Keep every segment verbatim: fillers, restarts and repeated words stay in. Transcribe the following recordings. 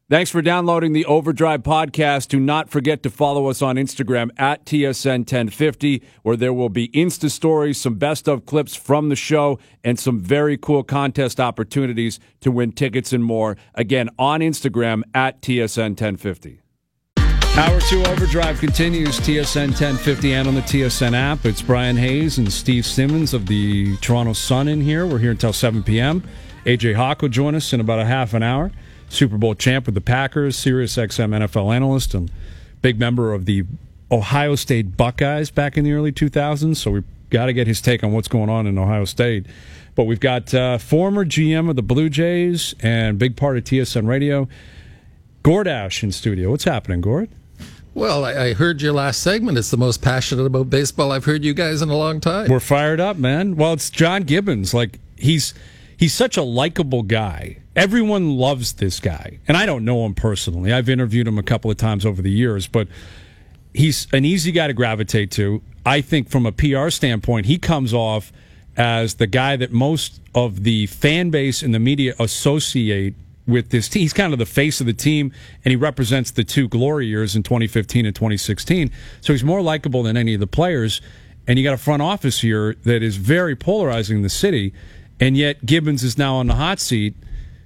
Thanks for downloading the Overdrive podcast. Do not forget to follow us on Instagram at T S N ten fifty, where there will be Insta stories, some best of clips from the show, and some very cool contest opportunities to win tickets and more. Again, on Instagram at T S N ten fifty. Hour two Overdrive continues, T S N ten fifty and on the T S N app. It's Brian Hayes and Steve Simmons of the Toronto Sun in here. We're here until seven p.m. A J Hawk will join us in about a half an hour. Super Bowl champ with the Packers, Sirius X M N F L analyst, and big member of the Ohio State Buckeyes back in the early two thousands. So we've got to get his take on what's going on in Ohio State. But we've got uh, former G M of the Blue Jays and big part of T S N Radio, Gord Ash in studio. What's happening, Gord? Well, I, I heard your last segment. It's the most passionate about baseball I've heard you guys in a long time. We're fired up, man. Well, it's John Gibbons. Like, he's he's such a likable guy. Everyone loves this guy. And I don't know him personally. I've interviewed him a couple of times over the years, but he's an easy guy to gravitate to. I think from a P R standpoint, he comes off as the guy that most of the fan base and the media associate with this team. He's kind of the face of the team, and he represents the two glory years in twenty fifteen and twenty sixteen. So he's more likable than any of the players. And you got a front office here that is very polarizing in the city, and yet Gibbons is now on the hot seat.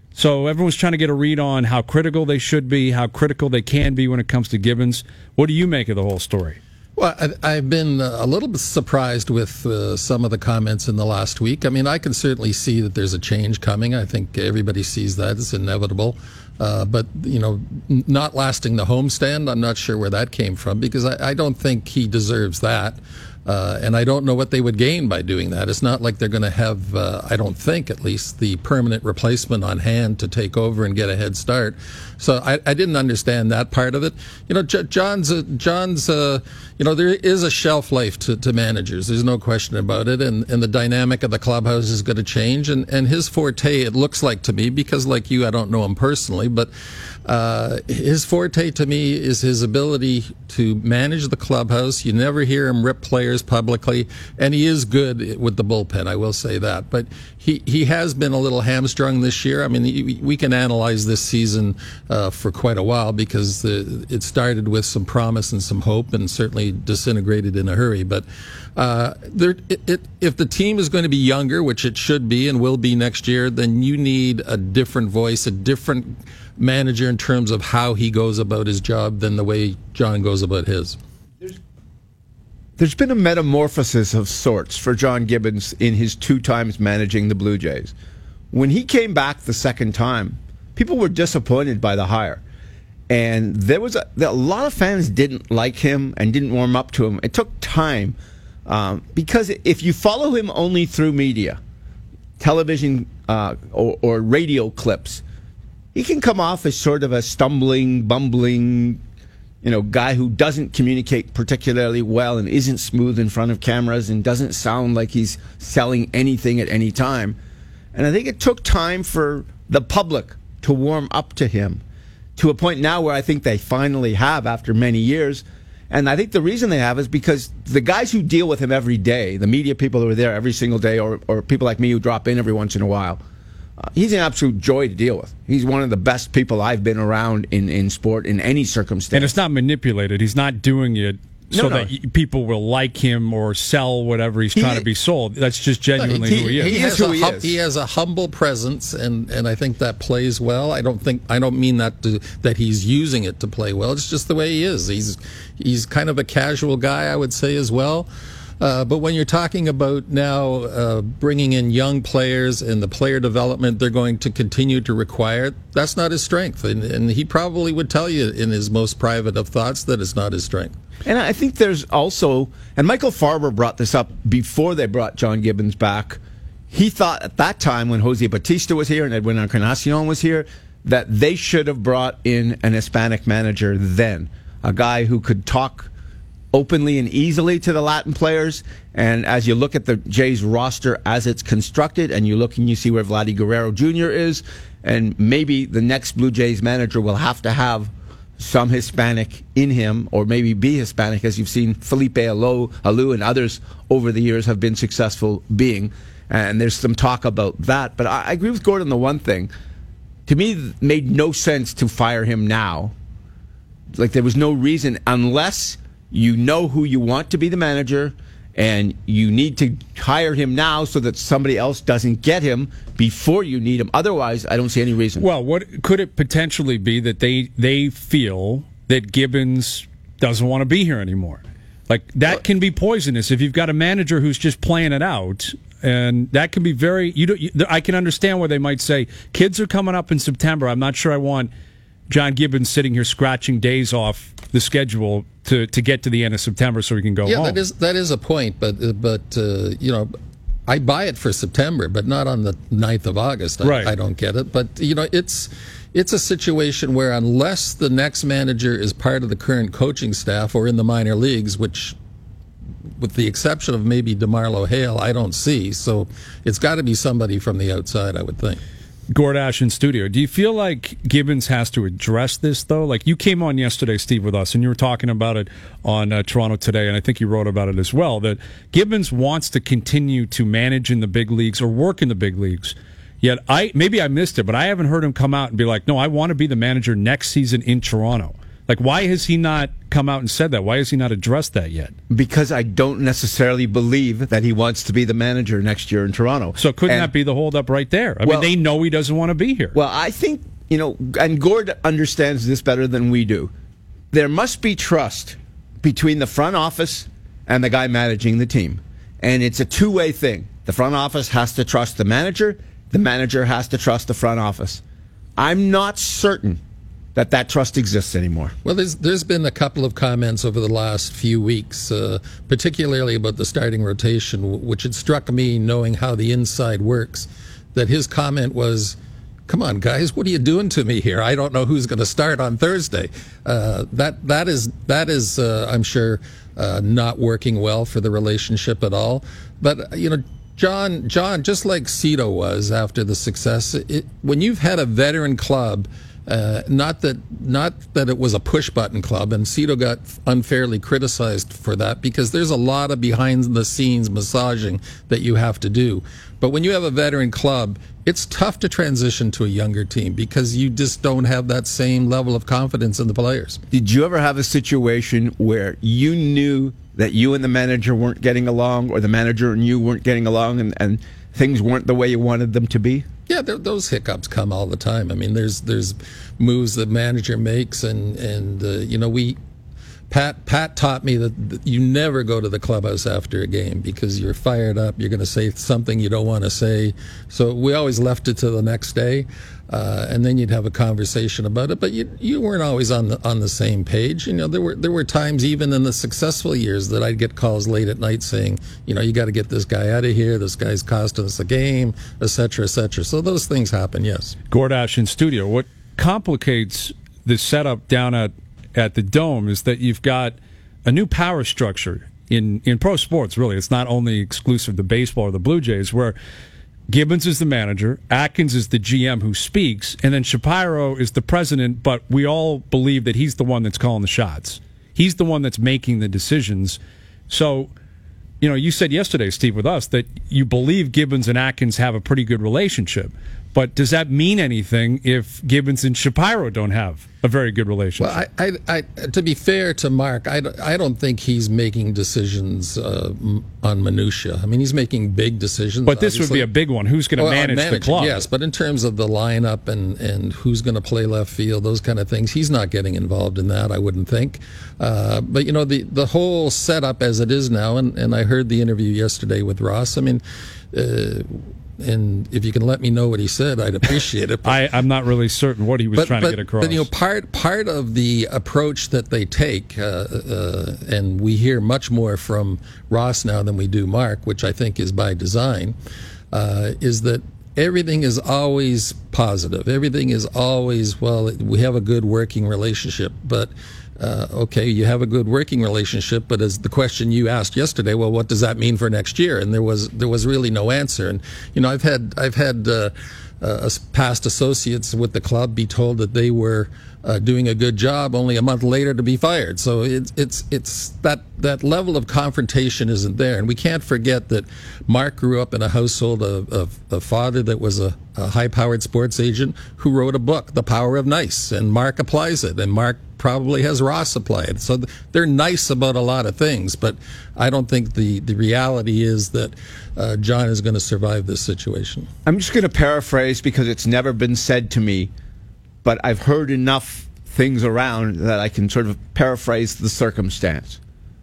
So everyone's trying to get a read on how critical they should be, how critical they can be when it comes to Gibbons. What do you make of the whole story? Well, I, I've been a little bit surprised with uh, some of the comments in the last week. I mean, I can certainly see that there's a change coming. I think everybody sees that. It's inevitable. Uh, but, you know, not lasting the homestand, I'm not sure where that came from, because I, I don't think he deserves that. Uh, and I don't know what they would gain by doing that. It's not like they're going to have, uh, I don't think at least, the permanent replacement on hand to take over and get a head start. So I, I didn't understand that part of it. You know, J- John's, uh, John's, uh, you know, there is a shelf life to, to managers. There's no question about it. And, and the dynamic of the clubhouse is going to change. And, and his forte, it looks like to me, because like you, I don't know him personally, but uh, his forte to me is his ability to manage the clubhouse. You never hear him rip players publicly, and he is good with the bullpen, I will say that. But he, he has been a little hamstrung this year. I mean, we can analyze this season uh, for quite a while, because the, it started with some promise and some hope, and certainly disintegrated in a hurry. But uh, there, it, it, if the team is going to be younger, which it should be and will be next year, then you need a different voice, a different manager in terms of how he goes about his job than the way John goes about his. There's been a metamorphosis of sorts for John Gibbons in his two times managing the Blue Jays. When he came back the second time, people were disappointed by the hire. And there was a, a lot of fans didn't like him and didn't warm up to him. It took time um, because if you follow him only through media, television uh, or, or radio clips, he can come off as sort of a stumbling, bumbling, you know, guy who doesn't communicate particularly well and isn't smooth in front of cameras and doesn't sound like he's selling anything at any time. And I think it took time for the public to warm up to him, to a point now where I think they finally have after many years. And I think the reason they have is because the guys who deal with him every day, the media people who are there every single day, or, or people like me who drop in every once in a while, uh, he's an absolute joy to deal with. He's one of the best people I've been around in, in sport in any circumstance. And it's not manipulated. He's not doing it so no, no. that people will like him or sell whatever he's trying he, to be sold. That's just genuinely he, who he is. He, he has is who a, he is. He has a humble presence, and, and I think that plays well. I don't think I don't mean that to, that he's using it to play well. It's just the way he is. He's he's kind of a casual guy, I would say, as well. Uh, but when you're talking about now uh, bringing in young players and the player development they're going to continue to require, that's not his strength. And, and he probably would tell you in his most private of thoughts that it's not his strength. And I think there's also, and Michael Farber brought this up before they brought John Gibbons back. He thought at that time when Jose Bautista was here and Edwin Encarnacion was here that they should have brought in an Hispanic manager then, a guy who could talk openly and easily to the Latin players. And as you look at the Jays roster as it's constructed, and you look and you see where Vladdy Guerrero Junior is, and maybe the next Blue Jays manager will have to have some Hispanic in him, or maybe be Hispanic, as you've seen Felipe Alou, Alou and others over the years have been successful being. And there's some talk about that. But I, I agree with Gordon on the one thing. to me, it made no sense to fire him now. Like, there was no reason, unless you know who you want to be the manager and you need to hire him now so that somebody else doesn't get him before you need him. Otherwise, I don't see any reason. Well, what could it potentially be that they they feel that Gibbons doesn't want to be here anymore? Like, that can be poisonous if you've got a manager who's just playing it out. And that can be very. You, don't, you I can understand where they might say, kids are coming up in September. I'm not sure I want John Gibbons sitting here scratching days off the schedule to, to get to the end of September so he can go yeah, home. Yeah, that is that is a point. But uh, but uh, you know, I buy it for September, but not on the ninth of August. I, right. I don't get it. But you know, it's it's a situation where unless the next manager is part of the current coaching staff or in the minor leagues, which, with the exception of maybe DeMarlo Hale, I don't see. So it's got to be somebody from the outside, I would think. Gordash in studio. Do you feel like Gibbons has to address this, though? Like, you came on yesterday, Steve, with us, and you were talking about it on uh, Toronto Today, and I think you wrote about it as well, that Gibbons wants to continue to manage in the big leagues or work in the big leagues. Yet, I maybe I missed it, but I haven't heard him come out and be like, no, I want to be the manager next season in Toronto. Like, why has he not come out and said that? Why has he not addressed that yet? Because I don't necessarily believe that he wants to be the manager next year in Toronto. So couldn't and, that be the holdup right there? I well, mean, they know he doesn't want to be here. Well, I think, you know, and Gord understands this better than we do. There must be trust between the front office and the guy managing the team. And it's a two-way thing. The front office has to trust the manager. The manager has to trust the front office. I'm not certain that that trust exists anymore. Well, there's there's been a couple of comments over the last few weeks, uh, particularly about the starting rotation, which had struck me, knowing how the inside works, that his comment was, come on, guys, what are you doing to me here? I don't know who's going to start on Thursday. Uh, that that is, that is uh, I'm sure, uh, not working well for the relationship at all. But, you know, John, John, just like Cito was after the success, it, when you've had a veteran club, Uh, not that not that it was a push-button club, and Cito got unfairly criticized for that because there's a lot of behind-the-scenes massaging that you have to do. But when you have a veteran club, it's tough to transition to a younger team because you just don't have that same level of confidence in the players. Did you ever have a situation where you knew that you and the manager weren't getting along, or the manager and you weren't getting along, and, and things weren't the way you wanted them to be? Yeah, those hiccups come all the time. I mean, there's there's moves the manager makes, and and uh, you know we, Pat Pat taught me that, that you never go to the clubhouse after a game because you're fired up. You're going to say something you don't want to say. So we always left it to the next day, uh, and then you'd have a conversation about it. But you you weren't always on the on the same page. You know, there were there were times even in the successful years that I'd get calls late at night saying, you know, you got to get this guy out of here. This guy's costing us a game, et cetera, et cetera. So those things happen. Yes. Gordash in studio. What complicates the setup down at at the Dome is that you've got a new power structure in, in pro sports, really. It's not only exclusive to baseball or the Blue Jays, where Gibbons is the manager, Atkins is the G M who speaks, and then Shapiro is the president, but we all believe that he's the one that's calling the shots. He's the one that's making the decisions. So, you know, you said yesterday, Steve, with us, that you believe Gibbons and Atkins have a pretty good relationship. But does that mean anything if Gibbons and Shapiro don't have a very good relationship? Well, I, I, I, to be fair to Mark, I, I don't think he's making decisions uh, on minutia. I mean, he's making big decisions. But this obviously. would be a big one. Who's going to well, manage, manage the club? Yes, but in terms of the lineup and, and who's going to play left field, those kind of things, he's not getting involved in that, I wouldn't think. Uh, but, you know, the, the whole setup as it is now, and, and I heard the interview yesterday with Ross, I mean, uh, and if you can let me know what he said, I'd appreciate it. But, I, I'm not really certain what he was but, trying but, to get across. But, you know, part, part of the approach that they take, uh, uh, and we hear much more from Ross now than we do Mark, which I think is by design, uh, is that everything is always positive. Everything is always, well, we have a good working relationship, but Uh, okay, you have a good working relationship, but as the question you asked yesterday, well, what does that mean for next year? And there was there was really no answer. And you know, I've had I've had uh, uh, past associates with the club be told that they were uh, doing a good job, only a month later to be fired. So it's it's it's that that level of confrontation isn't there, and we can't forget that Mark grew up in a household of, of a father that was a, a high-powered sports agent who wrote a book, The Power of Nice, and Mark applies it, and Mark probably has Ross apply it. So they're nice about a lot of things, but I don't think the, the reality is that uh, John is going to survive this situation. I'm just going to paraphrase because it's never been said to me, but I've heard enough things around that I can sort of paraphrase the circumstance.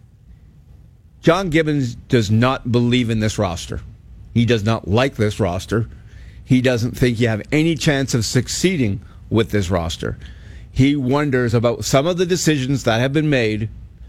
John Gibbons does not believe in this roster. He does not like this roster. He doesn't think you have any chance of succeeding with this roster. He wonders about some of the decisions that have been made,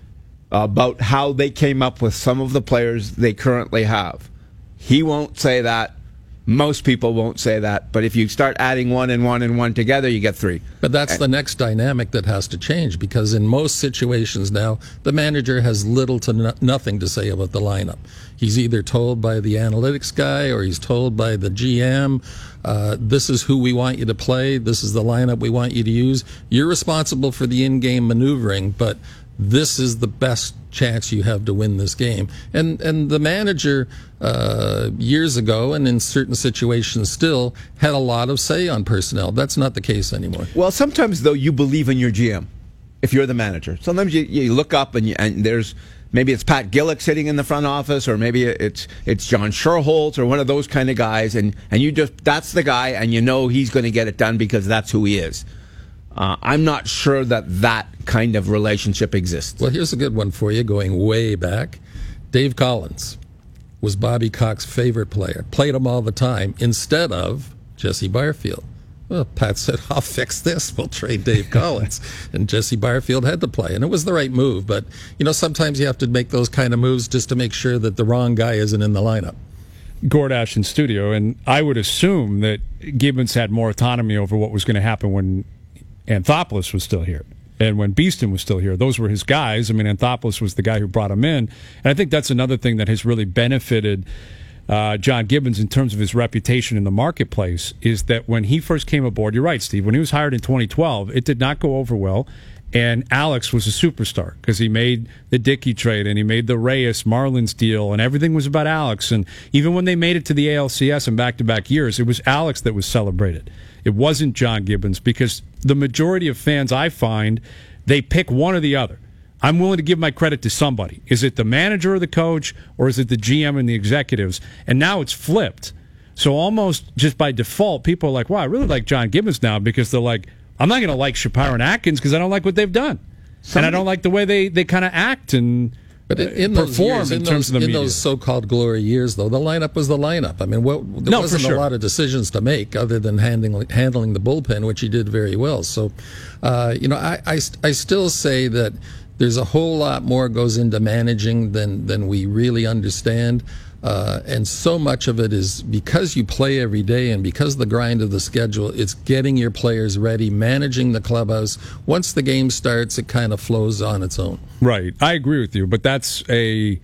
about how they came up with some of the players they currently have. He won't say that. Most people won't say that. But if you start adding one and one and one together, you get three. But that's the next dynamic that has to change, because in most situations now, the manager has little to no- nothing to say about the lineup. He's either told by the analytics guy or he's told by the G M, uh, this is who we want you to play, this is the lineup we want you to use. You're responsible for the in-game maneuvering, but this is the best chance you have to win this game. And and the manager uh, years ago, and in certain situations still, had a lot of say on personnel. That's not the case anymore. Well, sometimes, though, you believe in your G M if you're the manager. Sometimes you, you look up and, you, and there's maybe it's Pat Gillick sitting in the front office, or maybe it's it's John Sherholtz or one of those kind of guys, and, and you just that's the guy, and you know he's going to get it done because that's who he is. Uh, I'm not sure that that kind of relationship exists. Well, here's a good one for you, going way back. Dave Collins was Bobby Cox's favorite player, played him all the time, instead of Jesse Barfield. Well, Pat said, I'll fix this. We'll trade Dave Collins. And Jesse Barfield had to play. And it was the right move. But, you know, sometimes you have to make those kind of moves just to make sure that the wrong guy isn't in the lineup. Gordash in studio, and I would assume that Gibbons had more autonomy over what was going to happen when Anthopoulos was still here and when Beeston was still here. Those were his guys. I mean, Anthopoulos was the guy who brought him in. And I think that's another thing that has really benefited uh, John Gibbons in terms of his reputation in the marketplace, is that when he first came aboard, you're right, Steve, when he was hired in twenty twelve, it did not go over well. And Alex was a superstar because he made the Dickey trade and he made the Reyes Marlins deal, and everything was about Alex. And even when they made it to the A L C S in back-to-back years, it was Alex that was celebrated. It wasn't John Gibbons, because the majority of fans, I find, they pick one or the other. I'm willing to give my credit to somebody. Is it the manager or the coach, or is it the G M and the executives? And now it's flipped. So almost just by default, people are like, wow, I really like John Gibbons now, because they're like, I'm not going to like Shapiro and Atkins because I don't like what they've done. Somebody, and I don't like the way they, they kind of act and But in, in those perform years, in, in terms those, of the in media. those so-called glory years, though, the lineup was the lineup. I mean, well, there no, wasn't for sure. a lot of decisions to make other than handling handling the bullpen, which he did very well. So, uh, you know, I, I, I still say that there's a whole lot more goes into managing than than we really understand. Uh, and so much of it is because you play every day and because of the grind of the schedule, it's getting your players ready, managing the clubhouse. Once the game starts, it kind of flows on its own. Right. I agree with you, but that's a...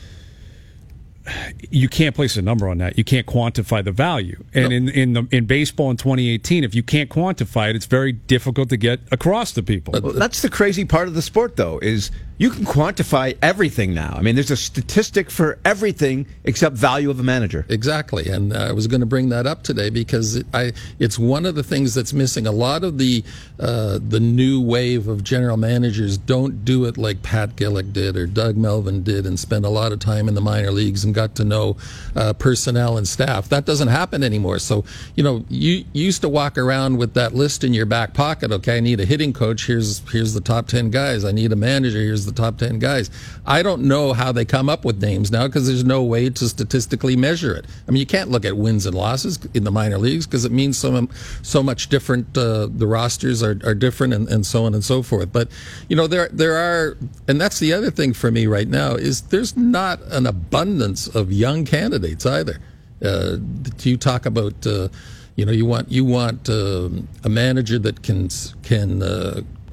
You can't place a number on that. You can't quantify the value. And no. in in the in baseball in twenty eighteen, if you can't quantify it, it's very difficult to get across to people. Well, that's the crazy part of the sport, though, is you can quantify everything now. I mean, there's a statistic for everything except value of a manager. Exactly, and I was going to bring that up today because it, I it's one of the things that's missing. A lot of the uh, the new wave of general managers don't do it like Pat Gillick did or Doug Melvin did and spend a lot of time in the minor leagues and got to know uh, personnel and staff. That doesn't happen anymore. So, you know, you, you used to walk around with that list in your back pocket. Okay, I need a hitting coach. Here's here's the top ten guys. I need a manager. Here's the top ten guys. I don't know how they come up with names now because there's no way to statistically measure it. I mean, you can't look at wins and losses in the minor leagues because it means so, so much different. Uh, the rosters are, are different and, and so on and so forth. But, you know, there there are, and that's the other thing for me right now, is there's not an abundance of young candidates either. Uh, you talk about, uh, you know, you want you want uh, a manager that can can uh,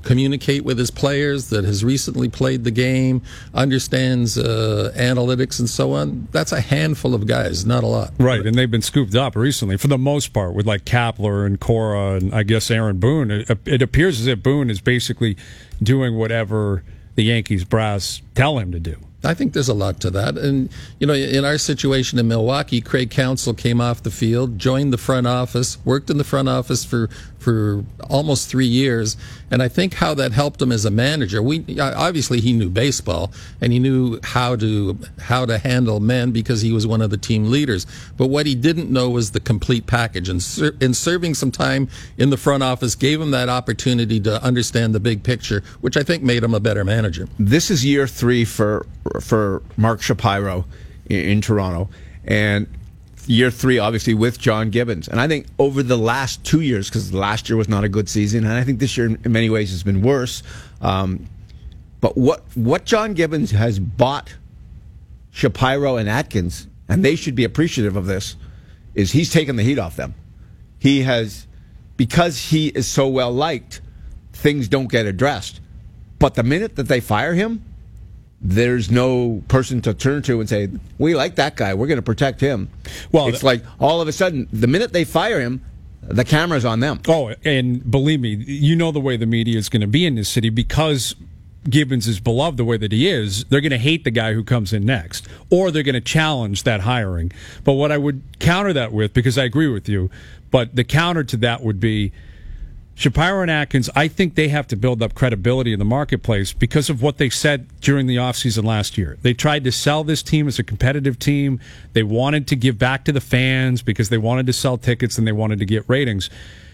communicate with his players, that has recently played the game, understands uh, analytics and so on. That's a handful of guys, not a lot. Right, and they've been scooped up recently for the most part with like Kapler and Cora and I guess Aaron Boone. It, it appears as if Boone is basically doing whatever the Yankees brass tell him to do. I think there's a lot to that. And, you know, in our situation in Milwaukee, Craig Counsell came off the field, joined the front office, worked in the front office for, for almost three years. And I think how that helped him as a manager, we obviously he knew baseball and he knew how to how to handle men because he was one of the team leaders. But what he didn't know was the complete package. And ser- in serving some time in the front office gave him that opportunity to understand the big picture, which I think made him a better manager. This is year three for for Mark Shapiro in, in Toronto, and year three obviously with John Gibbons. And I think over the last two years, because last year was not a good season, and I think this year in many ways has been worse. Um, but what what John Gibbons has bought Shapiro and Atkins, and they should be appreciative of this, is he's taken the heat off them. He has, because he is so well liked, things don't get addressed. But the minute that they fire him, there's no person to turn to and say, we like that guy, we're going to protect him. Well, it's th- like all of a sudden, the minute they fire him, the camera's on them. Oh, and believe me, you know the way the media is going to be in this city because Gibbons is beloved the way that he is. They're going to hate the guy who comes in next, or they're going to challenge that hiring. But what I would counter that with, because I agree with you, but the counter to that would be Shapiro and Atkins, I think they have to build up credibility in the marketplace because of what they said during the offseason last year. They tried to sell this team as a competitive team. They wanted to give back to the fans because they wanted to sell tickets and they wanted to get ratings.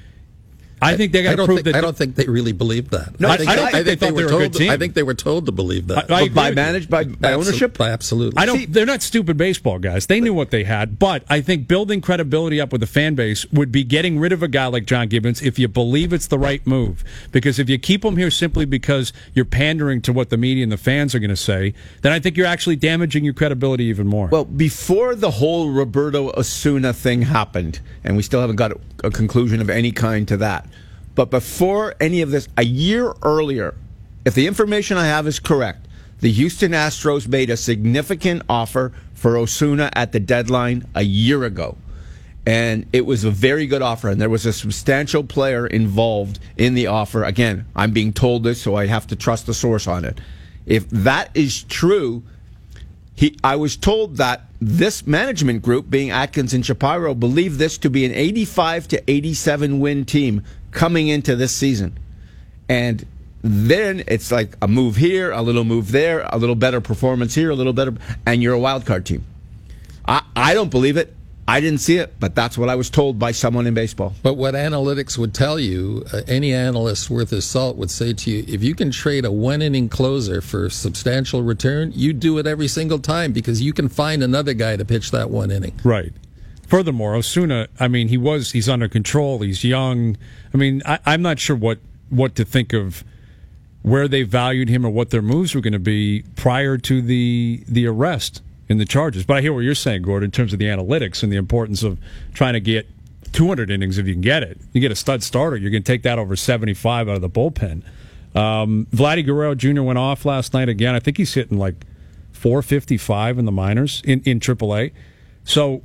I think they got to prove think, that. I don't think they really believed that. No, I, think, I don't think, I think they, they thought they were, were a good to, team. I think they were told to believe that. I, I by managed by, by ownership? By absolutely. I don't. They're not stupid baseball guys. They knew what they had. But I think building credibility up with the fan base would be getting rid of a guy like John Gibbons if you believe it's the right move. Because if you keep him here simply because you're pandering to what the media and the fans are going to say, then I think you're actually damaging your credibility even more. Well, before the whole Roberto Osuna thing happened, and we still haven't got a conclusion of any kind to that, but before any of this, a year earlier, if the information I have is correct, the Houston Astros made a significant offer for Osuna at the deadline a year ago. And it was a very good offer, and there was a substantial player involved in the offer. Again, I'm being told this, so I have to trust the source on it. If that is true, he, I was told that this management group, being Atkins and Shapiro, believed this to be an eighty-five to eighty-seven win team coming into this season. And then it's like a move here, a little move there, a little better performance here, a little better, and you're a wild card team. I, I don't believe it. I didn't see it, but that's what I was told by someone in baseball. But what analytics would tell you, uh, any analyst worth his salt would say to you, if you can trade a one-inning closer for substantial return, you do it every single time because you can find another guy to pitch that one inning. Right. Furthermore, Osuna, I mean, he was, he's under control, he's young. I mean, I, I'm not sure what, what to think of where they valued him or what their moves were going to be prior to the the arrest in the Chargers. But I hear what you're saying, Gordon, in terms of the analytics and the importance of trying to get two hundred innings if you can get it. You get a stud starter, you're going to take that over seventy-five out of the bullpen. Um, Vladdy Guerrero Junior went off last night again. I think he's hitting like four fifty-five in the minors in, in triple A. So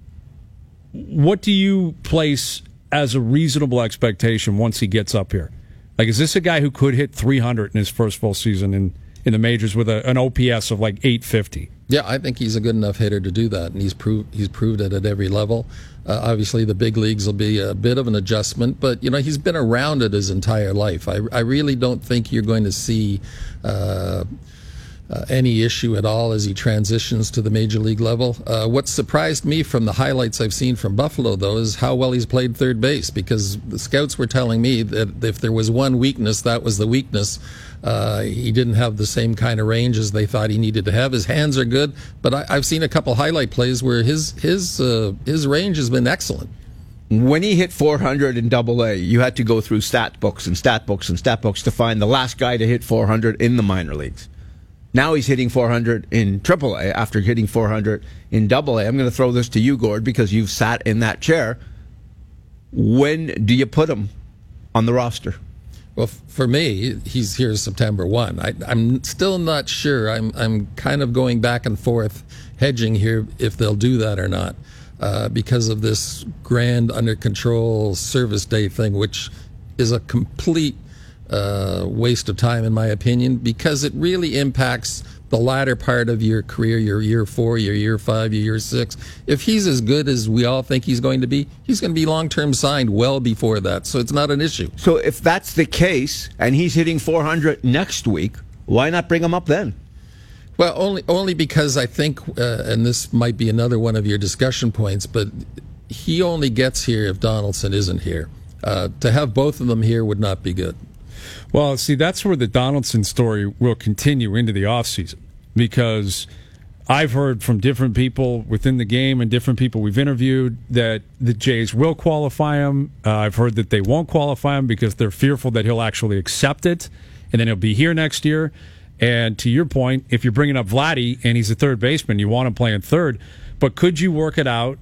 what do you place as a reasonable expectation once he gets up here? Like, is this a guy who could hit three hundred in his first full season in, in the majors with a, an O P S of like eight fifty? Yeah, I think he's a good enough hitter to do that, and he's proved he's proved it at every level. Uh, obviously, the big leagues will be a bit of an adjustment, but you know he's been around it his entire life. I, I really don't think you're going to see uh, uh, any issue at all as he transitions to the major league level. Uh, what surprised me from the highlights I've seen from Buffalo, though, is how well he's played third base, because the scouts were telling me that if there was one weakness, that was the weakness. Uh, he didn't have the same kind of range as they thought he needed to have. His hands are good, but I, I've seen a couple highlight plays where his his uh, his range has been excellent. When he hit four hundred in Double A, you had to go through stat books and stat books and stat books to find the last guy to hit four hundred in the minor leagues. Now he's hitting four hundred in Triple A after hitting four hundred in Double A. I'm going to throw this to you, Gord, because you've sat in that chair. When do you put him on the roster? Well, for me, he's here September first. I, I'm still not sure. I'm I'm kind of going back and forth, hedging here if they'll do that or not, uh, because of this grand under control service day thing, which is a complete uh, waste of time, in my opinion, because it really impacts the latter part of your career, your year four, your year five, your year six. If he's as good as we all think he's going to be, he's going to be long-term signed well before that, so it's not an issue. So if that's the case, and he's hitting four hundred next week, why not bring him up then? Well, only only because I think, uh, and this might be another one of your discussion points, but he only gets here if Donaldson isn't here. Uh, to have both of them here would not be good. Well, see, that's where the Donaldson story will continue into the offseason, because I've heard from different people within the game and different people we've interviewed that the Jays will qualify him. Uh, I've heard that they won't qualify him because they're fearful that he'll actually accept it, and then he'll be here next year. And to your point, if you're bringing up Vladdy and he's a third baseman, you want him playing third, but could you work it out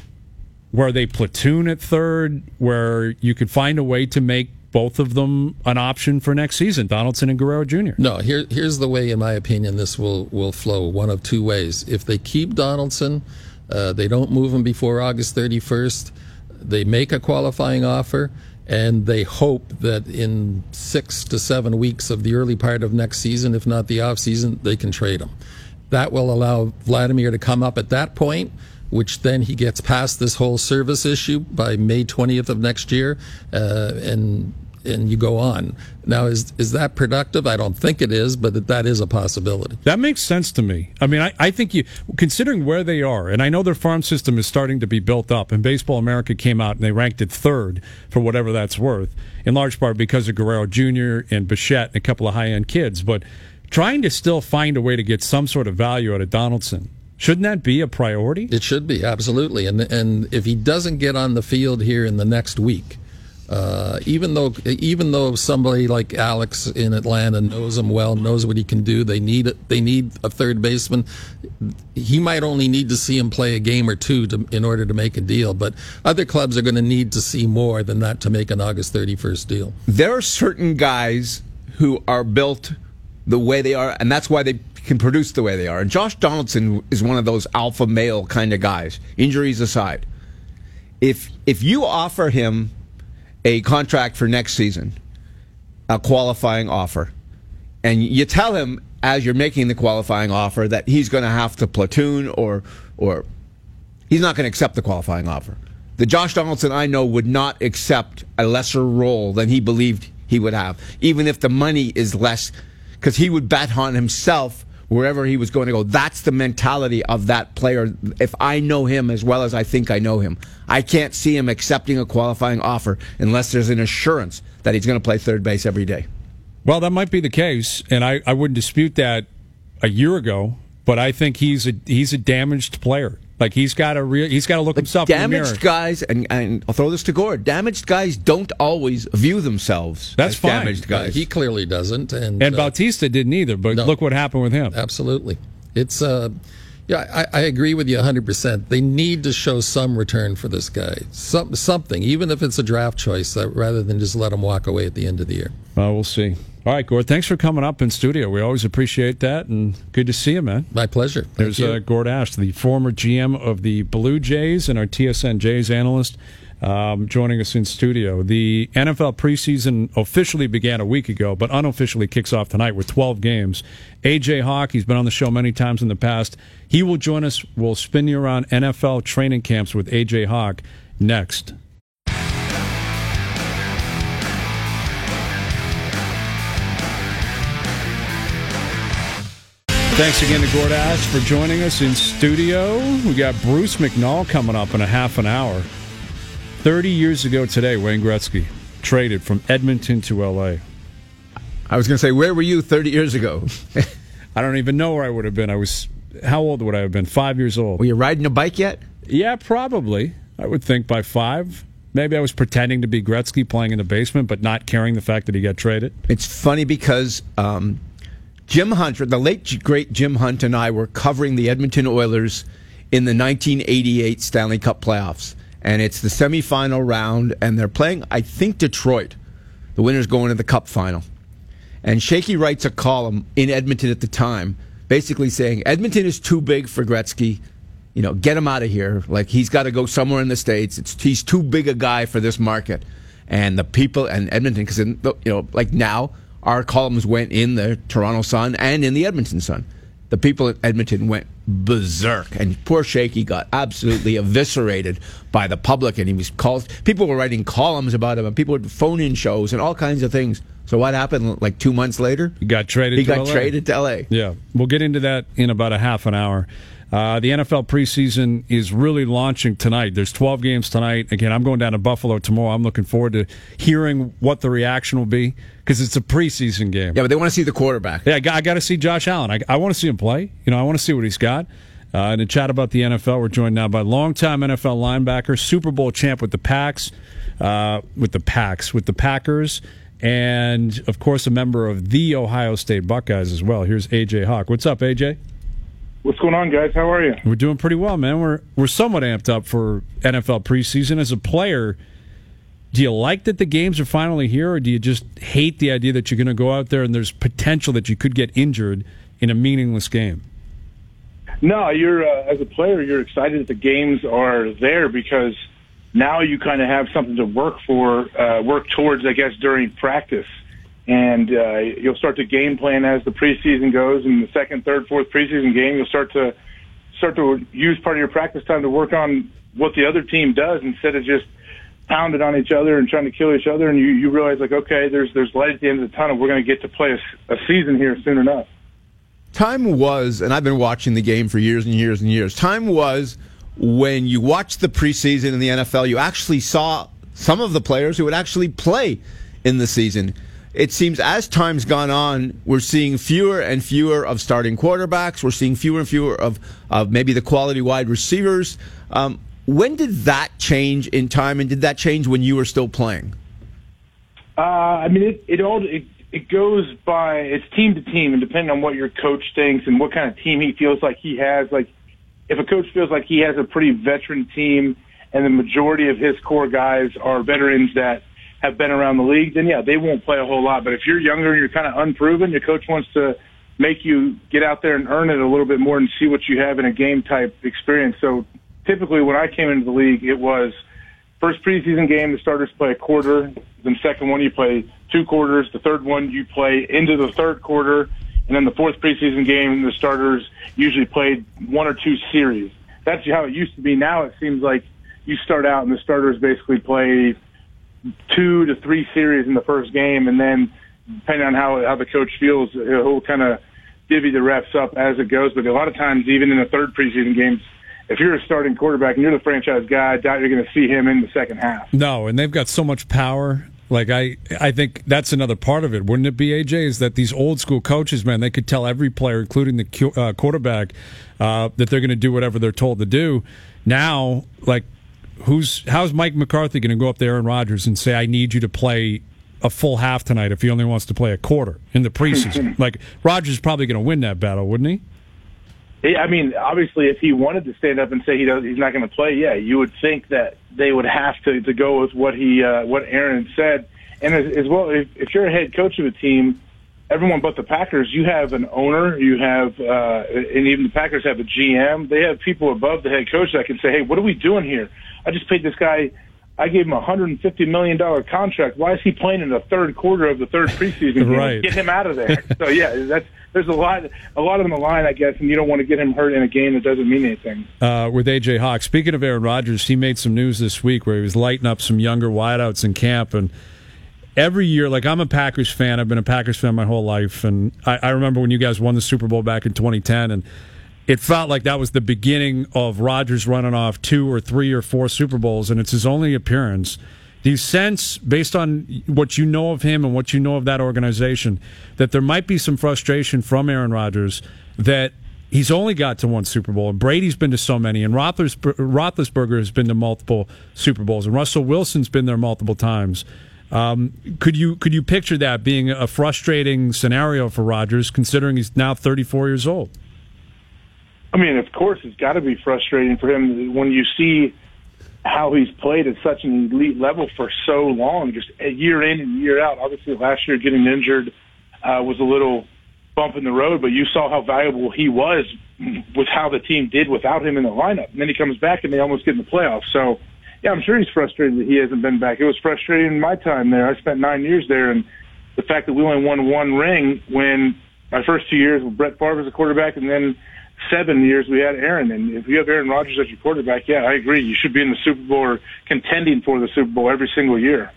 where they platoon at third, where you could find a way to make both of them an option for next season, Donaldson and Guerrero Junior? No, here, here's the way, in my opinion, this will, will flow one of two ways. If they keep Donaldson, uh, they don't move him before August thirty-first, they make a qualifying offer, and they hope that in six to seven weeks of the early part of next season, if not the off season, they can trade him. That will allow Vladimir to come up at that point, which then he gets past this whole service issue by May twentieth of next year, uh, and and you go on. Now, is is that productive? I don't think it is, but that is a possibility. That makes sense to me. I mean, I, I think you, considering where they are, and I know their farm system is starting to be built up, and Baseball America came out and they ranked it third for whatever that's worth, in large part because of Guerrero Junior and Bichette and a couple of high-end kids, but trying to still find a way to get some sort of value out of Donaldson, shouldn't that be a priority? It should be, absolutely. And and if he doesn't get on the field here in the next week, uh, even though even though somebody like Alex in Atlanta knows him well, knows what he can do, they need it. They need a third baseman. He might only need to see him play a game or two to, in order to make a deal. But other clubs are going to need to see more than that to make an August thirty-first deal. There are certain guys who are built the way they are, and that's why they can produce the way they are. And Josh Donaldson is one of those alpha male kind of guys, injuries aside. If if you offer him a contract for next season, a qualifying offer, and you tell him as you're making the qualifying offer that he's going to have to platoon or or he's not going to accept the qualifying offer. The Josh Donaldson I know would not accept a lesser role than he believed he would have, even if the money is less, because he would bet on himself wherever he was going to go. That's the mentality of that player. If I know him as well as I think I know him, I can't see him accepting a qualifying offer unless there's an assurance that he's going to play third base every day. Well, that might be the case, and I, I wouldn't dispute that a year ago, but I think he's a he's a damaged player. Like, he's got to re- he's got to look But himself in the mirror. Damaged guys, and, and I'll throw this to Gord, damaged guys don't always view themselves That's as fine. damaged Uh, guys. he clearly doesn't, and And uh, Bautista didn't either, but No. look what happened with him. absolutely, it's uh, yeah, I, I agree with you one hundred percent. They need to show some return for this guy, some something, even if it's a draft choice, uh, rather than just let him walk away at the end of the year. Well, we'll see. All right, Gord, thanks for coming up in studio. We always appreciate that, and good to see you, man. My pleasure. Thank There's you. uh, Gord Ash, the former G M of the Blue Jays and our T S N Jays analyst, um, joining us in studio. The N F L preseason officially began a week ago, but unofficially kicks off tonight with twelve games. A J Hawk, he's been on the show many times in the past. He will join us. We'll spin you around N F L training camps with A J Hawk next. Thanks again to Gord Ash for joining us in studio. We got Bruce McNall coming up in a half an hour. thirty years ago today, Wayne Gretzky traded from Edmonton to L A. I was going to say, where were you thirty years ago? I don't even know where I would have been. I was, how old would I have been? Five years old. Were you riding a bike yet? Yeah, probably. I would think by five. Maybe I was pretending to be Gretzky playing in the basement, but not caring the fact that he got traded. It's funny because um, Jim Hunt, the late great Jim Hunt, and I were covering the Edmonton Oilers in the nineteen eighty-eight Stanley Cup playoffs. And it's the semifinal round, and they're playing, I think, Detroit. The winner's going to the Cup final. And Shaky writes a column in Edmonton at the time, basically saying Edmonton is too big for Gretzky. You know, get him out of here. Like, he's got to go somewhere in the States. It's, he's too big a guy for this market. And the people in Edmonton, because, you know, like now, our columns went in the Toronto Sun and in the Edmonton Sun. The people in Edmonton went berserk, and poor Shaky got absolutely eviscerated by the public, and he was called. People were writing columns about him, and people would phone in shows and all kinds of things. So what happened? Like two months later, he got traded. He to got L A. traded to L A. Yeah, we'll get into that in about a half an hour. Uh, the N F L preseason is really launching tonight. There's twelve games tonight. Again, I'm going down to Buffalo tomorrow. I'm looking forward to hearing what the reaction will be because it's a preseason game. Yeah, but they want to see the quarterback. Yeah, I got, I got to see Josh Allen. I, I want to see him play. You know, I want to see what he's got. Uh, and to chat about the N F L, we're joined now by longtime N F L linebacker, Super Bowl champ with the Packs, uh, with the Packs, with the Packers, and of course a member of the Ohio State Buckeyes as well. Here's A J Hawk. What's up, A J? What's going on, guys? How are you? We're doing pretty well, man. We're we're somewhat amped up for N F L preseason. As a player, do you like that the games are finally here, or do you just hate the idea that you're going to go out there and there's potential that you could get injured in a meaningless game? No, you're uh, as a player, you're excited that the games are there because now you kind of have something to work for, uh, work towards, I guess, during practice. And uh, you'll start to game plan as the preseason goes. In the second, third, fourth preseason game, you'll start to start to use part of your practice time to work on what the other team does instead of just pounding on each other and trying to kill each other. And you, you realize, like, okay, there's there's light at the end of the tunnel. We're going to get to play a, a season here soon enough. Time was, and I've been watching the game for years and years and years, time was when you watched the preseason in the N F L, you actually saw some of the players who would actually play in the season. It seems as time's gone on, we're seeing fewer and fewer of starting quarterbacks. We're seeing fewer and fewer of, of maybe the quality wide receivers. Um, when did that change in time, and did that change when you were still playing? Uh, I mean, it, it all it, it goes by, it's team to team, and depending on what your coach thinks and what kind of team he feels like he has. Like, if a coach feels like he has a pretty veteran team and the majority of his core guys are veterans that have been around the league, then yeah, they won't play a whole lot. But if you're younger and you're kind of unproven, your coach wants to make you get out there and earn it a little bit more and see what you have in a game type experience. So typically when I came into the league, it was first preseason game, the starters play a quarter. Then second one, you play two quarters. The third one, you play into the third quarter. And then the fourth preseason game, the starters usually played one or two series. That's how it used to be. Now it seems like you start out and the starters basically play two to three series in the first game, and then depending on how how the coach feels, he'll kind of divvy the reps up as it goes. But a lot of times, even in the third preseason games, if you're a starting quarterback and you're the franchise guy, I doubt you're going to see him in the second half. No, and they've got so much power. Like, I, I think that's another part of it, wouldn't it be, A J? Is that these old school coaches, man, they could tell every player, including the uh, quarterback, uh, that they're going to do whatever they're told to do. Now, like, Who's how's Mike McCarthy going to go up to Aaron Rodgers and say, I need you to play a full half tonight if he only wants to play a quarter in the preseason? Like, Rodgers is probably going to win that battle, wouldn't he? I mean, obviously, if he wanted to stand up and say he does, he's not going to play, yeah, you would think that they would have to, to go with what he uh, what Aaron said. And as, as well, if, if you're a head coach of a team, everyone but the Packers, you have an owner, you have, uh, and even the Packers have a G M. They have people above the head coach that can say, hey, what are we doing here? I just paid this guy, I gave him a one hundred fifty million dollars contract. Why is he playing in the third quarter of the third preseason game? Right. Get him out of there. So, yeah, that's, there's a lot a lot on the line, I guess, and you don't want to get him hurt in a game that doesn't mean anything. Uh, with A J Hawk, speaking of Aaron Rodgers, he made some news this week where he was lighting up some younger wideouts in camp, and every year, like, I'm a Packers fan. I've been a Packers fan my whole life, and I, I remember when you guys won the Super Bowl back in twenty ten, and it felt like that was the beginning of Rodgers running off two or three or four Super Bowls, and it's his only appearance. Do you sense, based on what you know of him and what you know of that organization, that there might be some frustration from Aaron Rodgers that he's only got to one Super Bowl, and Brady's been to so many, and Roethlisberger has been to multiple Super Bowls, and Russell Wilson's been there multiple times? Um, could you could you picture that being a frustrating scenario for Rodgers, considering he's now thirty-four years old? I mean, of course, it's got to be frustrating for him when you see how he's played at such an elite level for so long, just a year in and year out. Obviously, last year getting injured uh, was a little bump in the road, but you saw how valuable he was with how the team did without him in the lineup. And then he comes back and they almost get in the playoffs. So, yeah, I'm sure he's frustrated that he hasn't been back. It was frustrating in my time there. I spent nine years there, and the fact that we only won one ring when my first two years with Brett Favre as a quarterback, and then seven years we had Aaron. And if you have Aaron Rodgers as your quarterback, yeah, I agree. You should be in the Super Bowl or contending for the Super Bowl every single year.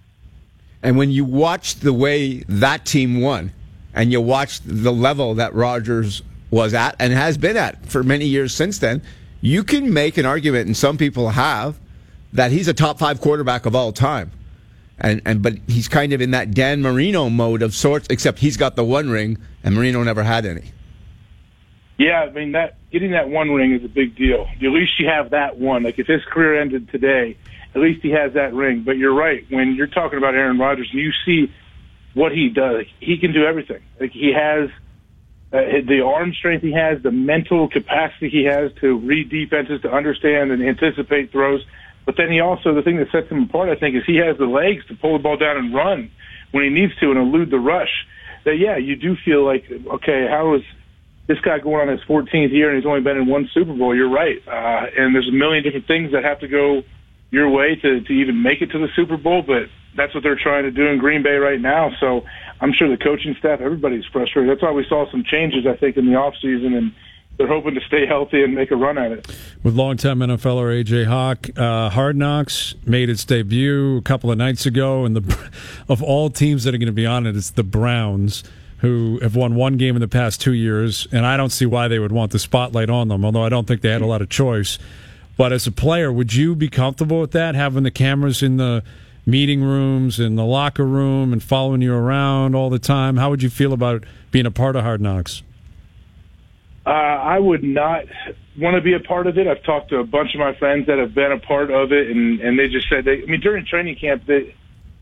And when you watch the way that team won, and you watch the level that Rodgers was at and has been at for many years since then, you can make an argument, and some people have, that he's a top five quarterback of all time. And and but he's kind of in that Dan Marino mode of sorts, except he's got the one ring, and Marino never had any. Yeah, I mean, that getting that one ring is a big deal. At least you have that one. Like, if his career ended today, at least he has that ring. But you're right. When you're talking about Aaron Rodgers, and you see what he does, he can do everything. Like, he has uh, the arm strength he has, the mental capacity he has to read defenses, to understand and anticipate throws. But then he also, the thing that sets him apart, I think, is he has the legs to pull the ball down and run when he needs to and elude the rush. That, yeah, you do feel like, okay, how is this guy going on his fourteenth year and he's only been in one Super Bowl? You're right. Uh, and there's a million different things that have to go your way to, to even make it to the Super Bowl, but that's what they're trying to do in Green Bay right now. So I'm sure the coaching staff, everybody's frustrated. That's why we saw some changes, I think, in the offseason, and they're hoping to stay healthy and make a run at it. With longtime N F L er A J Hawk, uh, Hard Knocks made its debut a couple of nights ago, and the of all teams that are going to be on it, it's the Browns, who have won one game in the past two years, and I don't see why they would want the spotlight on them, although I don't think they had a lot of choice. But as a player, would you be comfortable with that, having the cameras in the meeting rooms and the locker room and following you around all the time? How would you feel about being a part of Hard Knocks? Uh, I would not want to be a part of it. I've talked to a bunch of my friends that have been a part of it, and, and they just said, they, I mean, during training camp, they,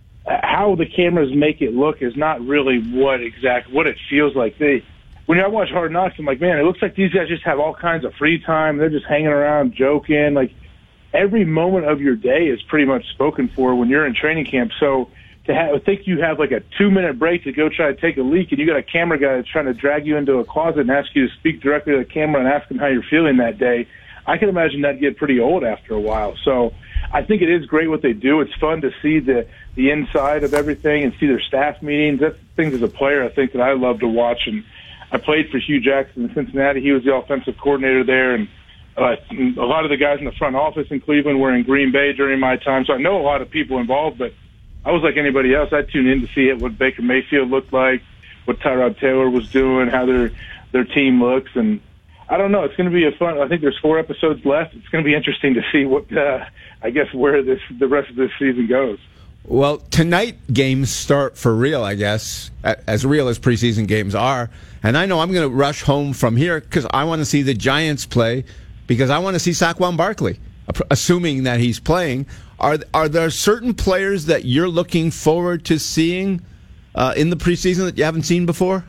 how the cameras make it look is not really what exact what it feels like. They, when I watch Hard Knocks, I'm like, man, it looks like these guys just have all kinds of free time. They're just hanging around, joking. Like, every moment of your day is pretty much spoken for when you're in training camp. So to have, think you have like a two-minute break to go try to take a leak, and you got a camera guy that's trying to drag you into a closet and ask you to speak directly to the camera and ask him how you're feeling that day, I can imagine that'd get pretty old after a while. So I think it is great what they do. It's fun to see the, the inside of everything and see their staff meetings. That's things as a player I think that I love to watch. And I played for Hugh Jackson in Cincinnati. He was the offensive coordinator there, and uh, a lot of the guys in the front office in Cleveland were in Green Bay during my time. So I know a lot of people involved, but I was like anybody else. I tuned in to see it, what Baker Mayfield looked like, what Tyrod Taylor was doing, how their their team looks, and I don't know. It's going to be a fun. I think there's four episodes left. It's going to be interesting to see what uh, I guess where this the rest of this season goes. Well, tonight games start for real, I guess, as real as preseason games are. And I know I'm going to rush home from here because I want to see the Giants play, because I want to see Saquon Barkley, assuming that he's playing. Are are there certain players that you're looking forward to seeing uh, in the preseason that you haven't seen before?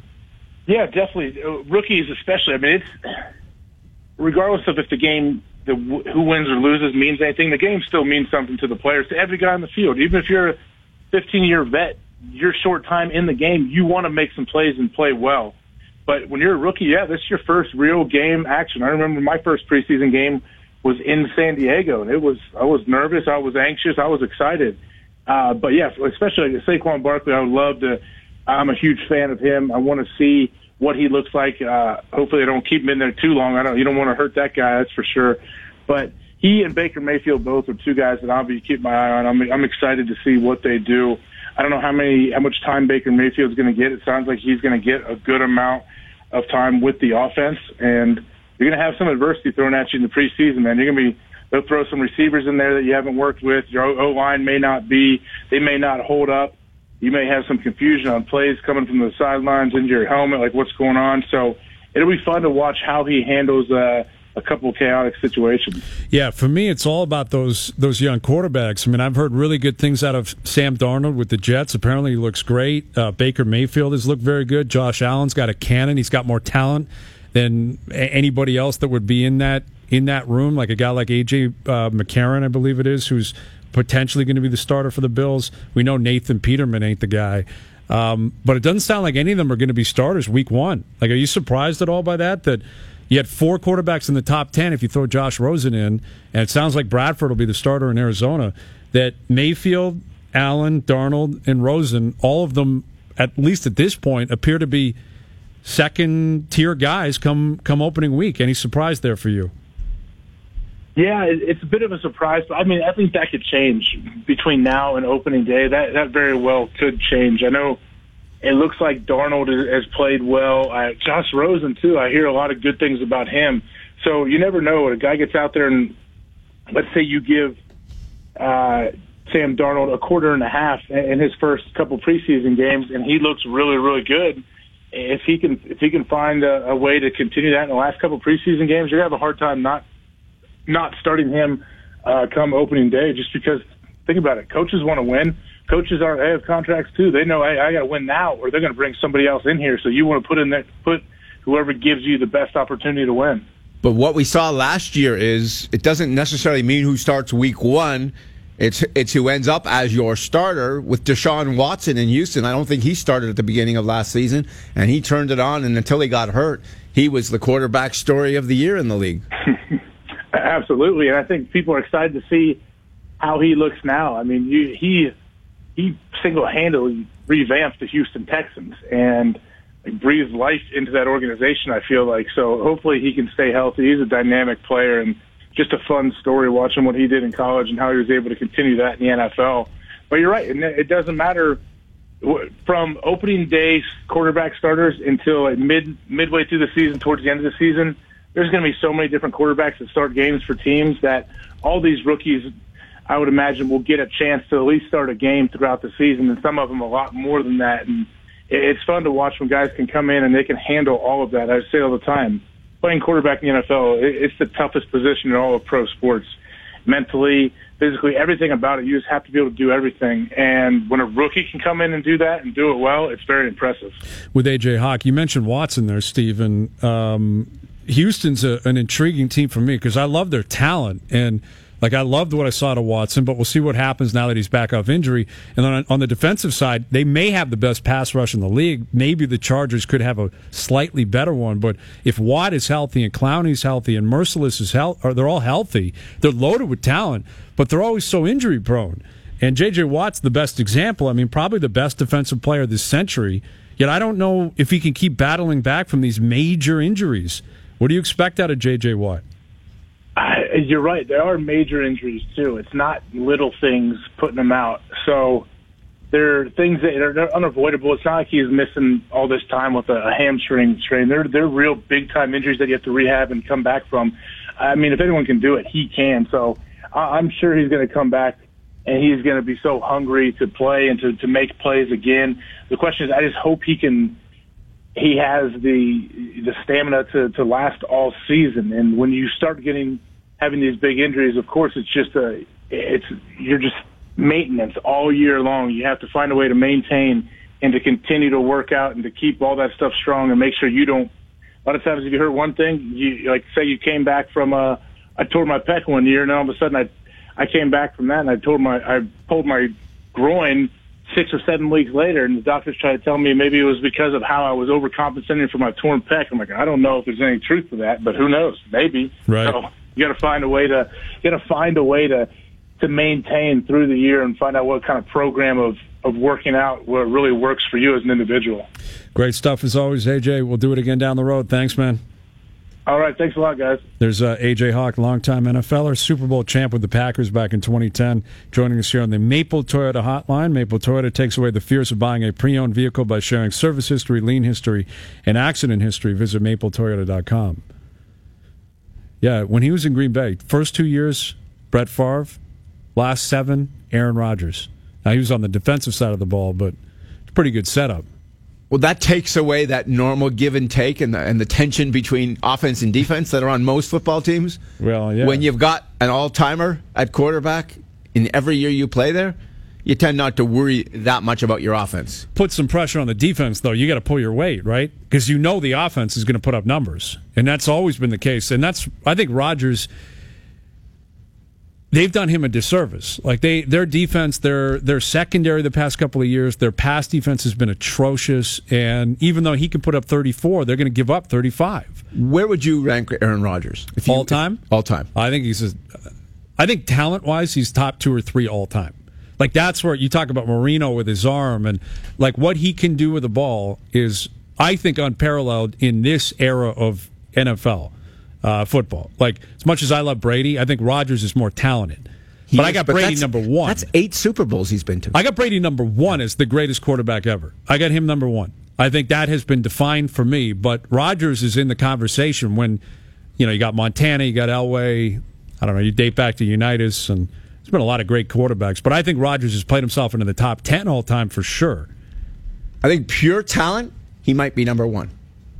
Yeah, definitely. Uh, rookies especially. I mean, it's regardless of if the game, the who wins or loses means anything, the game still means something to the players, to every guy on the field. Even if you're a fifteen-year vet, your short time in the game, you want to make some plays and play well. But when you're a rookie, yeah, this is your first real game action. I remember my first preseason game was in San Diego, and it was I was nervous, I was anxious, I was excited. Uh, but yeah, especially like Saquon Barkley, I would love to. I'm a huge fan of him. I want to see what he looks like. Uh, hopefully, they don't keep him in there too long. I don't. You don't want to hurt that guy, that's for sure. But he and Baker Mayfield both are two guys that I'll be keep my eye on. I'm I'm excited to see what they do. I don't know how many how much time Baker Mayfield's going to get. It sounds like he's going to get a good amount of time with the offense, and you're going to have some adversity thrown at you in the preseason, man. You're going to be, they'll throw some receivers in there that you haven't worked with. Your O-line may not be, they may not hold up. You may have some confusion on plays coming from the sidelines into your helmet, like what's going on. So it'll be fun to watch how he handles uh, a couple of chaotic situations. Yeah, for me, it's all about those those young quarterbacks. I mean, I've heard really good things out of Sam Darnold with the Jets. Apparently, he looks great. Uh, Baker Mayfield has looked very good. Josh Allen's got a cannon. He's got more talent than anybody else that would be in that in that room, like a guy like A J uh, McCarron, I believe it is, who's potentially going to be the starter for the Bills. We know Nathan Peterman ain't the guy. Um, but it doesn't sound like any of them are going to be starters week one. Like, are you surprised at all by that? That you had four quarterbacks in the top ten if you throw Josh Rosen in, and it sounds like Bradford will be the starter in Arizona. That Mayfield, Allen, Darnold, and Rosen, all of them, at least at this point, appear to be second-tier guys come, come opening week. Any surprise there for you? Yeah, it's a bit of a surprise. But I mean, I think that could change between now and opening day. That that very well could change. I know it looks like Darnold has played well. Uh, Josh Rosen, too, I hear a lot of good things about him. So you never know. When a guy gets out there and, let's say you give uh, Sam Darnold a quarter and a half in his first couple preseason games, and he looks really, really good. If he can if he can find a, a way to continue that in the last couple preseason games, you're going to have a hard time not not starting him uh, come opening day, just because, think about it, coaches want to win. Coaches are they have contracts too. They know, hey, I got to win now, or they're going to bring somebody else in here. So you want to put in that, put whoever gives you the best opportunity to win. But what we saw last year is it doesn't necessarily mean who starts week one. It's it's who ends up as your starter. With Deshaun Watson in Houston, I don't think he started at the beginning of last season, and he turned it on, and until he got hurt, he was the quarterback story of the year in the league. Absolutely, and I think people are excited to see how he looks now. I mean, you, he he single-handedly revamped the Houston Texans and breathed life into that organization, I feel like. So hopefully he can stay healthy. He's a dynamic player, and just a fun story watching what he did in college and how he was able to continue that in the N F L. But you're right, it doesn't matter from opening day quarterback starters until mid midway through the season, towards the end of the season. There's going to be so many different quarterbacks that start games for teams that all these rookies, I would imagine, will get a chance to at least start a game throughout the season, and some of them a lot more than that. And it's fun to watch when guys can come in and they can handle all of that. I say all the time, playing quarterback in the N F L, it's the toughest position in all of pro sports. Mentally, physically, everything about it, you just have to be able to do everything. And when a rookie can come in and do that and do it well, it's very impressive. With A J Hawk, you mentioned Watson there, Stephen. Um, Houston's a, an intriguing team for me because I love their talent. And Like, I loved what I saw to Watson, but we'll see what happens now that he's back off injury. And then on, on the defensive side, they may have the best pass rush in the league. Maybe the Chargers could have a slightly better one. But if Watt is healthy and Clowney's healthy and Merciless is healthy, or they're all healthy, they're loaded with talent, but they're always so injury prone. And J J. Watt's the best example. I mean, probably the best defensive player this century. Yet I don't know if he can keep battling back from these major injuries. What do you expect out of J J. Watt? Uh, you're right. There are major injuries, too. It's not little things putting them out. So there are things that are they're unavoidable. It's not like he's missing all this time with a, a hamstring strain. They're, they're real big-time injuries that you have to rehab and come back from. I mean, if anyone can do it, he can. So I'm sure he's going to come back, and he's going to be so hungry to play and to, to make plays again. The question is, I just hope he can – he has the the stamina to, to last all season. And when you start getting – having these big injuries, of course, it's just a, it's, you're just maintenance all year long. You have to find a way to maintain and to continue to work out and to keep all that stuff strong and make sure you don't, a lot of times if you hurt one thing, you, like say you came back from a, I tore my pec one year and all of a sudden I, I came back from that and I tore my, I pulled my groin six or seven weeks later, and the doctors tried to tell me maybe it was because of how I was overcompensating for my torn pec. I'm like, I don't know if there's any truth to that, but who knows? Maybe. Right. So, you got to find a way to you got to find a way to to maintain through the year and find out what kind of program of of working out what really works for you as an individual. Great stuff as always, A J. We'll do it again down the road. Thanks, man. All right, thanks a lot, guys. There's uh, A J. Hawk, longtime NFLer, Super Bowl champ with the Packers back in twenty ten, joining us here on the Maple Toyota Hotline. Maple Toyota takes away the fears of buying a pre-owned vehicle by sharing service history, lien history, and accident history. Visit maple toyota dot com. Yeah, when he was in Green Bay, first two years, Brett Favre, last seven, Aaron Rodgers. Now, he was on the defensive side of the ball, but it's a pretty good setup. Well, that takes away that normal give and take and the, and the tension between offense and defense that are on most football teams. Well, yeah. When you've got an all-timer at quarterback in every year you play there, you tend not to worry that much about your offense. Put some pressure on the defense, though. You got to pull your weight, right? Because you know the offense is going to put up numbers, and that's always been the case. And that's, I think, Rodgers. They've done him a disservice. Like they, their defense, their their secondary the past couple of years, their pass defense has been atrocious. And even though he can put up thirty-four, they're going to give up thirty-five. Where would you rank Aaron Rodgers? If you, all time? If, all time. I think he's. A, I think talent wise, he's top two or three all time. Like that's where you talk about Marino with his arm and like what he can do with the ball is, I think, unparalleled in this era of N F L. Uh, football. Like, as much as I love Brady, I think Rodgers is more talented. He but is, I got but Brady number one. That's eight Super Bowls he's been to. I got Brady number one as the greatest quarterback ever. I got him number one. I think that has been defined for me, but Rodgers is in the conversation when, you know, you got Montana, you got Elway, I don't know, you date back to Unitas, and there's been a lot of great quarterbacks, but I think Rodgers has played himself into the top ten all time for sure. I think pure talent, he might be number one.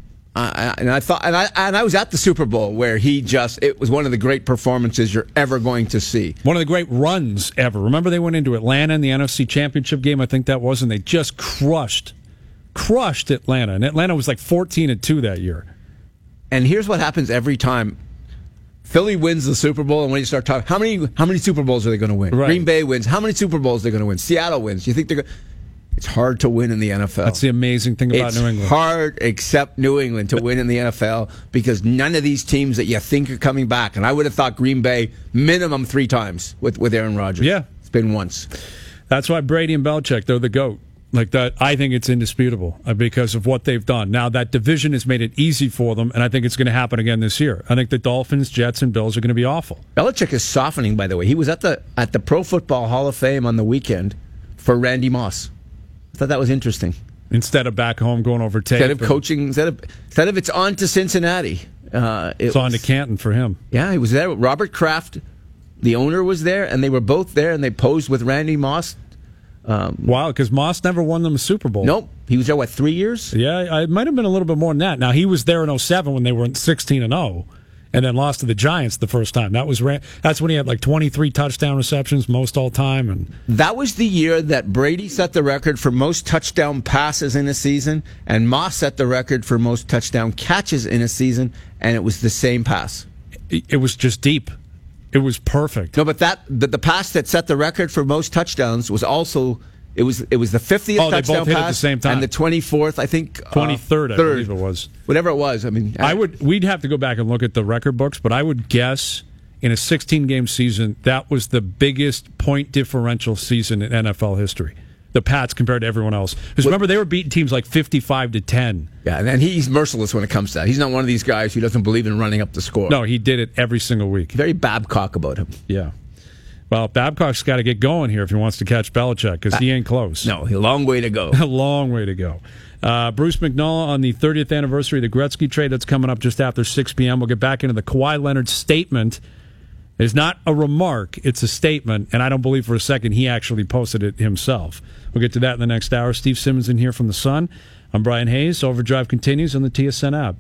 Uh, and I thought, and I and I was at the Super Bowl where he just—it was one of the great performances you're ever going to see. One of the great runs ever. Remember, they went into Atlanta in the N F C Championship game. I think that was, and they just crushed, crushed Atlanta. And Atlanta was like fourteen and two that year. And here's what happens every time: Philly wins the Super Bowl, and when you start talking, how many how many Super Bowls are they going to win? Right. Green Bay wins. How many Super Bowls are they going to win? Seattle wins. You think they're going? It's hard to win in the N F L. That's the amazing thing about it's New England. It's hard, except New England, to win in the N F L because none of these teams that you think are coming back, and I would have thought Green Bay minimum three times with, with Aaron Rodgers. Yeah. It's been once. That's why Brady and Belichick, they're the GOAT. Like that, I think it's indisputable because of what they've done. Now, that division has made it easy for them, and I think it's going to happen again this year. I think the Dolphins, Jets, and Bills are going to be awful. Belichick is softening, by the way. He was at the at the Pro Football Hall of Fame on the weekend for Randy Moss. I thought that was interesting. Instead of back home going over tape. Instead of coaching, instead of, instead of it's on to Cincinnati. Uh, it it's on was, to Canton for him. Yeah, he was there. Robert Kraft, the owner, was there, and they were both there, and they posed with Randy Moss. Um, wow, because Moss never won them a Super Bowl. Nope. He was there, what, three years? Yeah, it might have been a little bit more than that. Now, he was there in oh seven when they were sixteen and oh. And then lost to the Giants the first time. That was that's when he had like twenty-three touchdown receptions, most all time. And that was the year that Brady set the record for most touchdown passes in a season, and Moss set the record for most touchdown catches in a season, and it was the same pass. It, it was just deep. It was perfect. No, but that the, the pass that set the record for most touchdowns was also it was it was the fiftieth oh, touchdown they both hit pass at the same time. and the twenty-fourth, I think, twenty-third, uh, I third, believe it was. Whatever it was. I mean, I would. We'd have to go back and look at the record books, but I would guess in a sixteen-game season that was the biggest point differential season in N F L history. The Pats compared to everyone else. Because remember, they were beating teams like fifty-five to ten. Yeah, and he's merciless when it comes to that. He's not one of these guys who doesn't believe in running up the score. No, he did it every single week. Very Babcock about him. Yeah. Well, Babcock's got to get going here if he wants to catch Belichick because he ain't close. No, a long way to go. A long way to go. Uh, Bruce McNall on the thirtieth anniversary of the Gretzky trade. That's coming up just after six p.m. We'll get back into the Kawhi Leonard statement. It's not a remark, it's a statement, and I don't believe for a second he actually posted it himself. We'll get to that in the next hour. Steve Simmons in here from The Sun. I'm Brian Hayes. Overdrive continues on the T S N app.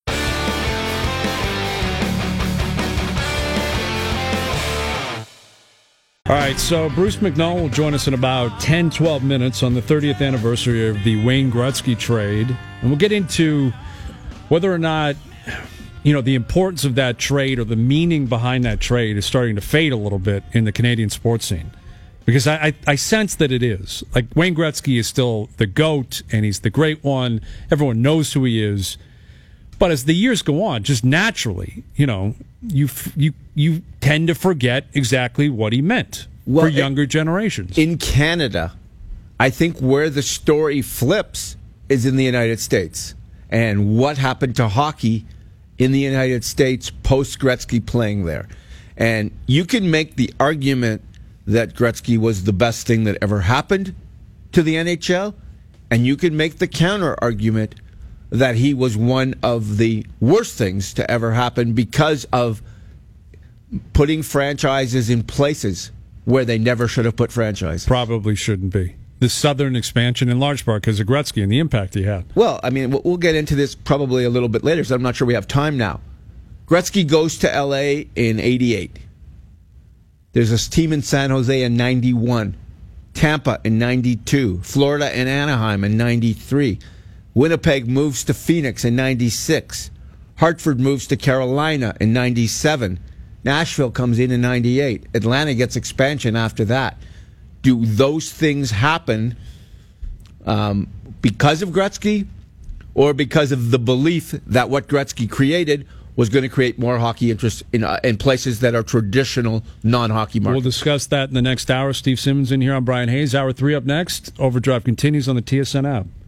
All right, so Bruce McNall will join us in about ten, twelve minutes on the thirtieth anniversary of the Wayne Gretzky trade. And we'll get into whether or not, you know, the importance of that trade or the meaning behind that trade is starting to fade a little bit in the Canadian sports scene. Because I, I, I sense that it is. Like, Wayne Gretzky is still the GOAT, and he's the great one. Everyone knows who he is. But as the years go on, just naturally, you know, you you you tend to forget exactly what he meant well, for younger it, generations. In Canada, I think where the story flips is in the United States. And what happened to hockey in the United States post-Gretzky playing there. And you can make the argument that Gretzky was the best thing that ever happened to the N H L, and you can make the counter-argument that he was one of the worst things to ever happen because of putting franchises in places where they never should have put franchises. Probably shouldn't be. The Southern expansion in large part because of Gretzky and the impact he had. Well, I mean, we'll get into this probably a little bit later, so I'm not sure we have time now. Gretzky goes to L A in eighty-eight. There's a team in San Jose in ninety-one Tampa in ninety-two, Florida and Anaheim in ninety-three. Winnipeg moves to Phoenix in ninety-six. Hartford moves to Carolina in ninety-seven. Nashville comes in in ninety-eight. Atlanta gets expansion after that. Do those things happen um, because of Gretzky or because of the belief that what Gretzky created was going to create more hockey interest in, uh, in places that are traditional non-hockey markets? We'll discuss that in the next hour. Steve Simmons in here. I'm Brian Hayes. Hour three up next. Overdrive continues on the T S N app.